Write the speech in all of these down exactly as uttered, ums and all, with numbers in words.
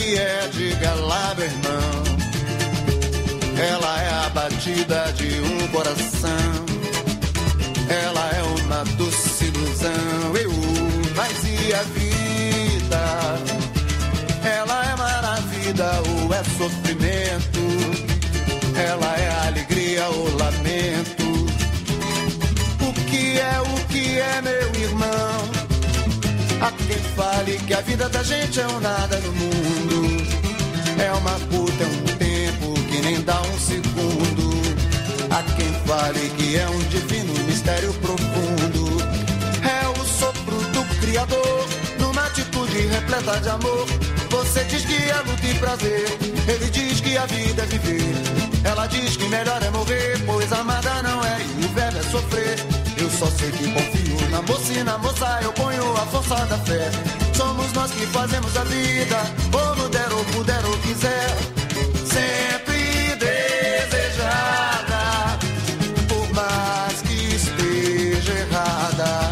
é, diga lá, meu irmão. Ela é a batida de um coração. Ela é uma doce ilusão. Eu, mas e a vida? Ela é maravilha ou é sofrimento? Ela é alegria ou lamento? O que é, o que é, meu irmão? Há quem fale que a vida da gente é um nada no mundo. É uma puta, é um tempo que nem dá um segundo. Há quem fale que é um divino mistério profundo. É o sopro do Criador, numa atitude repleta de amor. Você diz que é luta e prazer, ele diz que a vida é viver. Ela diz que melhor é morrer, pois amada não é e o verbo é sofrer. Eu só sei que confio na moça e na moça eu ponho a força da fé. Somos nós que fazemos a vida, ou no der ou puder ou quiser. Sempre desejada, por mais que esteja errada.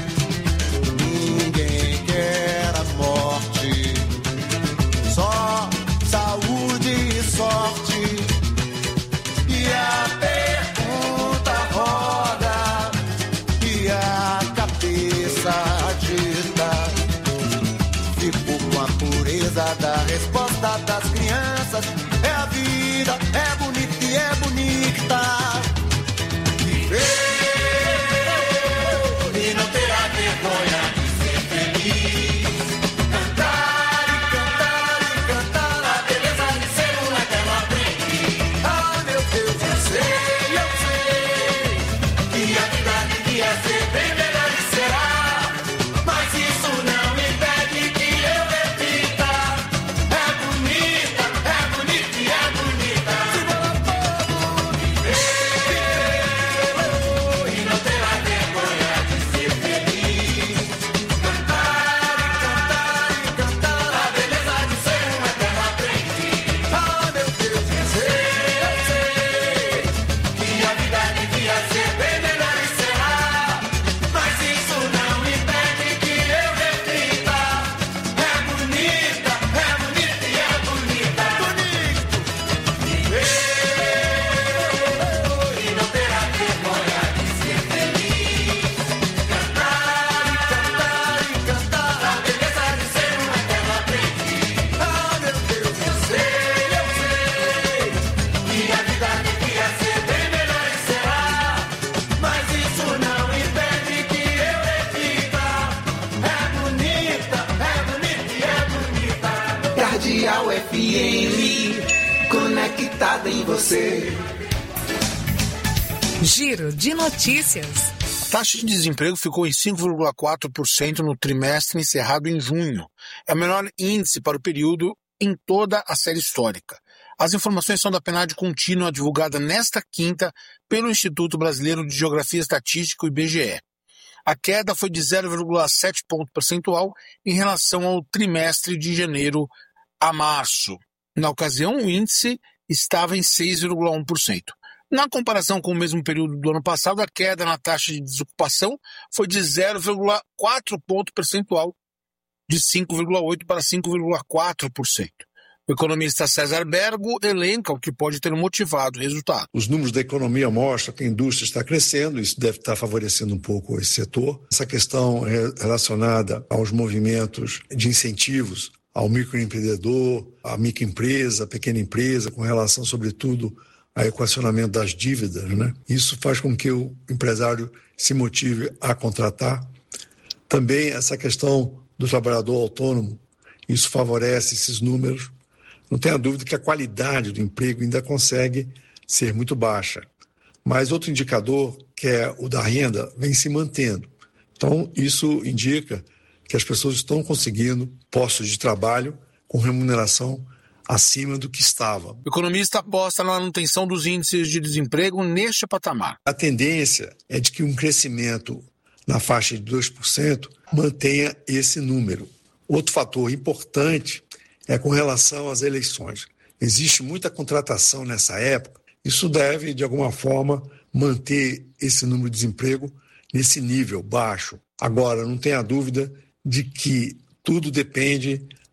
Ninguém quer a morte, só saúde e sorte. E a pergunta roda e a cabeça agita. Fico com a pureza da resposta das crianças. É a vida, é bonita e é bonita. Viver e não terá vergonha de ser feliz. Cantar e cantar e cantar a beleza de ser um eterno aprendiz. Ah, meu Deus, eu sei, eu sei que a vida devia ser bem melhor e será. Mas isso não impede que eu repita. É bonita, é bonita e é bonita. Viver e não terá vergonha de ser feliz. Cantar e cantar e cantar a beleza de ser um eterno aprendiz. Ah, meu Deus, eu sei, eu sei que a vida devia ser bem melhor e será. Mas isso não impede que eu repita. É bonita, é bonita e é bonita. Bonito. Viver e não terá vergonha de ser feliz. Cantar e cantar e cantar a beleza de ser um eterno aprendiz. Ah, meu Deus, eu sei, eu sei que a vida devia ser bem melhor e será. Mas isso não impede que eu repita. É bonita, é bonita e é bonita. Cardeal F M, conectada em você. Giro de notícias. A taxa de desemprego ficou em cinco vírgula quatro por cento no trimestre encerrado em junho. É o menor índice para o período em toda a série histórica. As informações são da P N A D contínua divulgada nesta quinta pelo Instituto Brasileiro de Geografia e Estatística, o I B G E. A queda foi de zero vírgula sete ponto percentual em relação ao trimestre de janeiro a março. Na ocasião, o índice estava em seis vírgula um por cento. Na comparação com o mesmo período do ano passado, a queda na taxa de desocupação foi de zero vírgula quatro ponto percentual, de cinco vírgula oito por cento para cinco vírgula quatro por cento. O economista César Bergo elenca o que pode ter motivado o resultado. Os números da economia mostram que a indústria está crescendo, isso deve estar favorecendo um pouco esse setor. Essa questão relacionada aos movimentos de incentivos ao microempreendedor, à microempresa, à pequena empresa, com relação, sobretudo, ao equacionamento das dívidas, né? Isso faz com que o empresário se motive a contratar. Também essa questão do trabalhador autônomo, isso favorece esses números. Não tenha dúvida que a qualidade do emprego ainda consegue ser muito baixa. Mas outro indicador, que é o da renda, vem se mantendo. Então, isso indica que as pessoas estão conseguindo postos de trabalho com remuneração acima do que estava. O economista aposta na manutenção dos índices de desemprego neste patamar. A tendência é de que um crescimento na faixa de dois por cento mantenha esse número. Outro fator importante é com relação às eleições. Existe muita contratação nessa época. Isso deve, de alguma forma, manter esse número de desemprego nesse nível baixo. Agora, não tenha dúvida de que tudo depende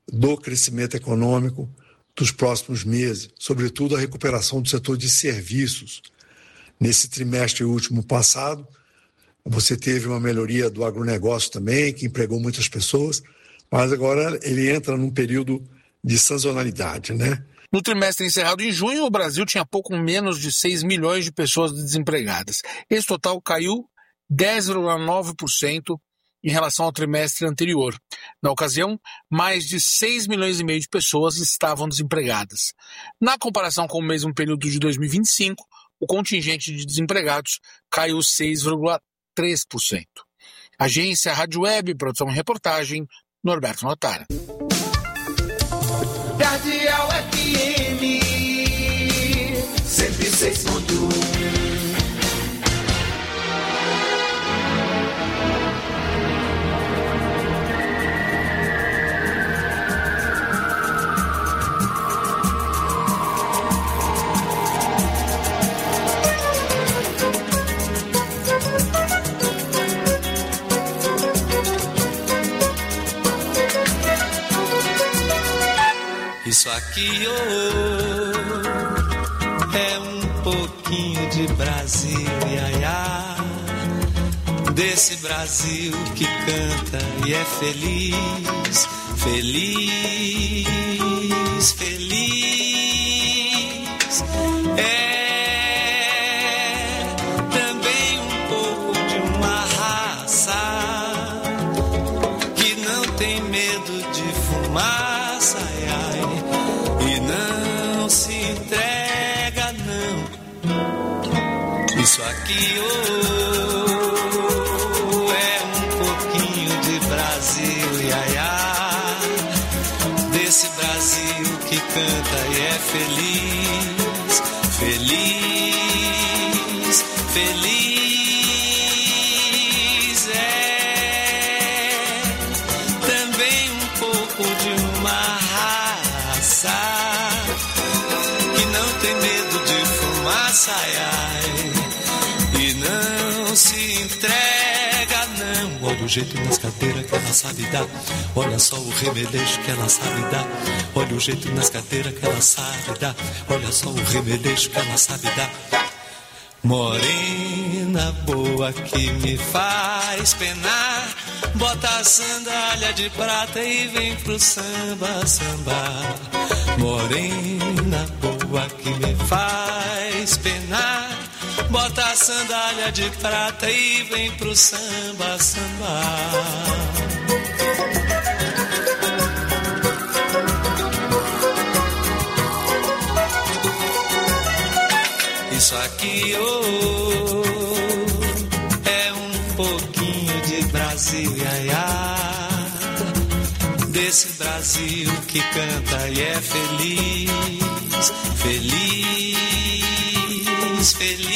do crescimento econômico dos próximos meses, sobretudo a recuperação do setor de serviços. Nesse trimestre último passado, você teve uma melhoria do agronegócio também, que empregou muitas pessoas, mas agora ele entra num período de sazonalidade, né? No trimestre encerrado em junho, o Brasil tinha pouco menos de seis milhões de pessoas desempregadas. Esse total caiu dez vírgula nove por cento em relação ao trimestre anterior. Na ocasião, mais de seis milhões e meio de pessoas estavam desempregadas. Na comparação com o mesmo período de dois mil e vinte e cinco, o contingente de desempregados caiu seis vírgula três por cento. Agência Rádio Web, produção e reportagem, Norberto Notara. Cardeal F M cento e seis ponto um. Isso aqui oh, é um pouquinho de Brasil, iaiá, desse Brasil que canta e é feliz, feliz, feliz. É também um pouco de uma raça que não tem medo de fumaça, e não se entrega, não. Isso aqui oh, é um pouquinho de Brasil, iaiá, desse Brasil que canta e é feliz, feliz, feliz. É também um pouco de uma raça que não tem medo de fumaça, ai, ai, e não se entrega, não. Olha o jeito nas cadeiras que ela sabe dar, olha só o remeleixo que ela sabe dar, olha o jeito nas cadeiras que ela sabe dar, olha só o remeleixo que ela sabe dar. Morena boa que me faz penar, bota a sandália de prata e vem pro samba, samba. Morena boa que me faz penar, bota a sandália de prata e vem pro samba, samba. Isso aqui oh, é um pouquinho de Brasil, iaiá, desse Brasil que canta e é feliz, feliz,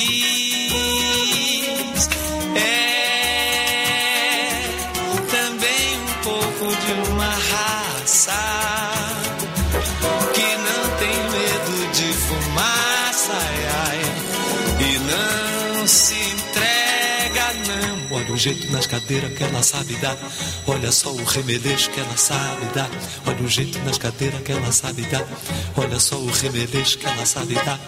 feliz. É também um pouco de uma raça que não tem medo de fumaça, ai, ai, e não se entrega, não. Olha o jeito nas cadeiras que ela sabe dar, olha só o remeleixo que ela sabe dar, olha o jeito nas cadeiras que ela sabe dar, olha só o remeleixo que ela sabe dar.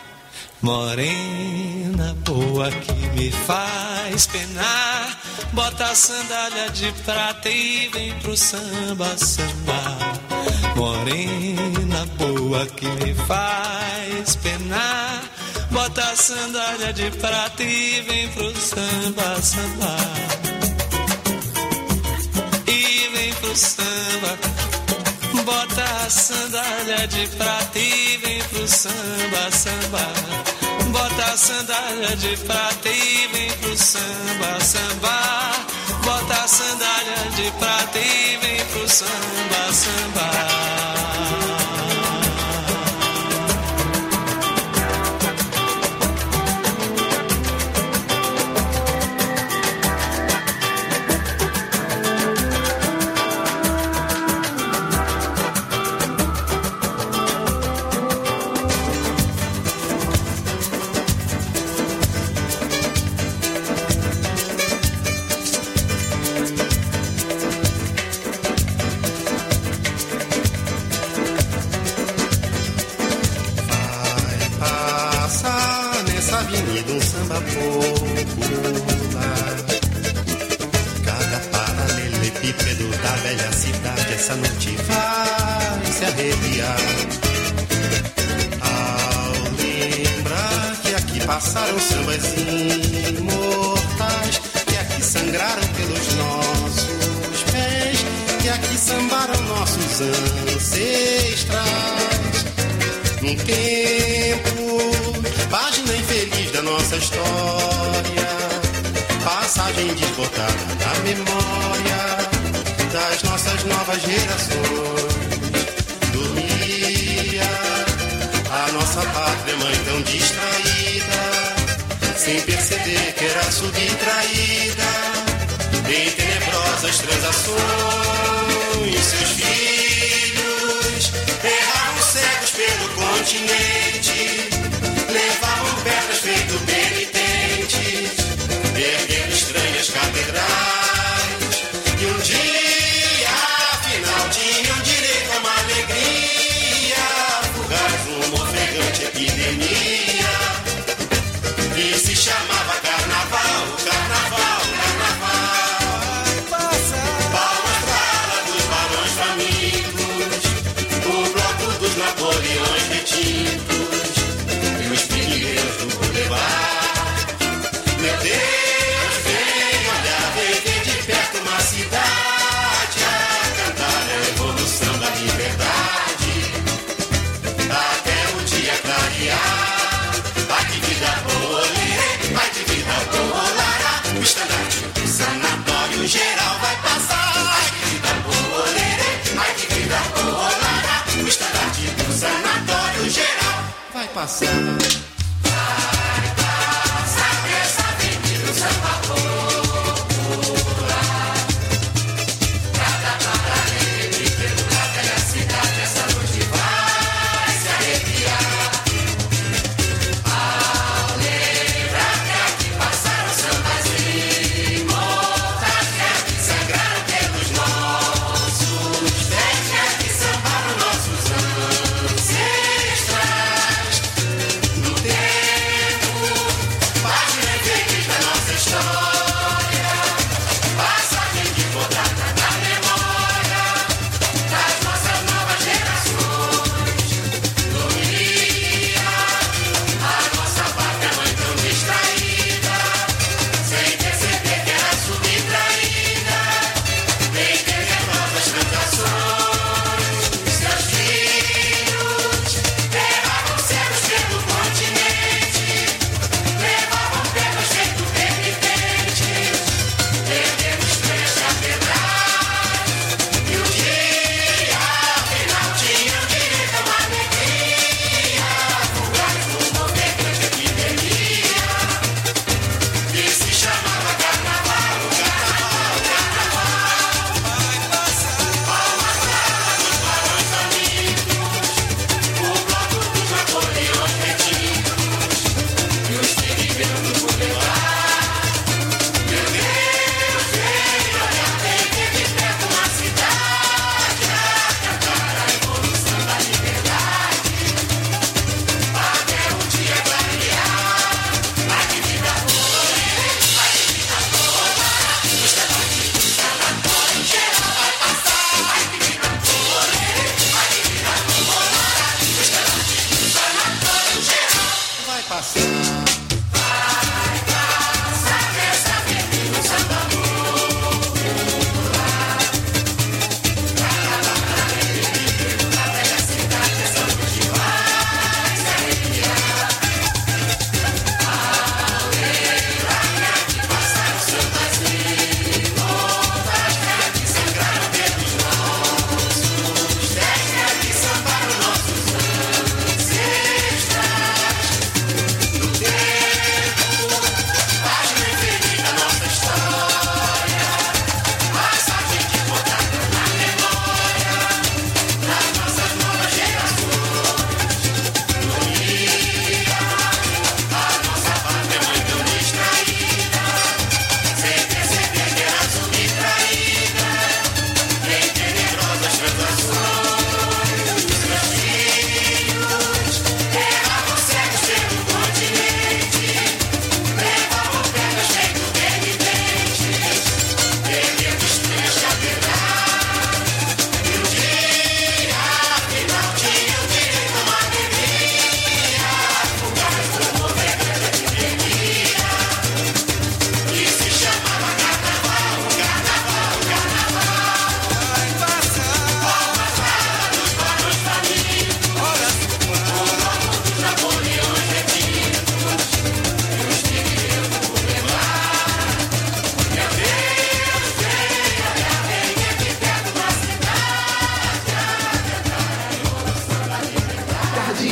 Morena boa que me faz penar, bota a sandália de prata e vem pro samba, samba. Morena boa que me faz penar, bota a sandália de prata e vem pro samba, samba. E vem pro samba, bota a sandália de prata e vem pro samba, samba. Bota a sandália de prata e vem pro samba, samba. Bota a sandália de prata e vem pro samba, samba. popular. Cada paralelepípedo da velha cidade essa noite vai se arrepiar. Ao lembrar que aqui passaram sambas imortais, que aqui sangraram pelos nossos pés, que aqui sambaram nossos ancestrais. Num tempo, página infeliz da nossa história, passagem desbotada da memória das nossas novas gerações. Dormia a nossa pátria mãe tão distraída, sem perceber que era subtraída em tenebrosas transações. Seus filhos erravam cegos pelo continente, levavam pedras feito penitentes, erguendo estranhas catedrais. E um dia, afinal, tinham direito a uma alegria fugaz, uma ofegante epidemia que se chamava carnaval, carnaval, carnaval. Palmas pra ala dos barões famintos, o bloco dos Napoleões retintos e os pingueiros do Boulevard. Meu Deus, vem olhar, vem ver de perto uma cidade a cantar a evolução da liberdade até o dia clarear. Ai que vida boa, ai que vida boa, lara. O estandarte do sanatório geral vai passar. Ai que vida boa, ai que vida boa, lara. O estandarte do sanatório geral vai passar. Tempo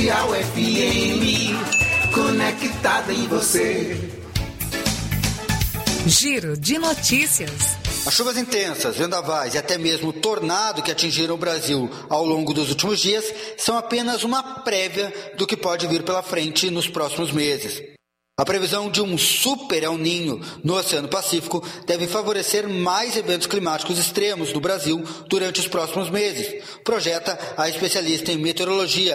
Mundial F M, conectada em você. Giro de notícias. As chuvas intensas, vendavais e até mesmo o tornado que atingiram o Brasil ao longo dos últimos dias são apenas uma prévia do que pode vir pela frente nos próximos meses. A previsão de um super El Niño no Oceano Pacífico deve favorecer mais eventos climáticos extremos no Brasil durante os próximos meses, projeta a especialista em meteorologia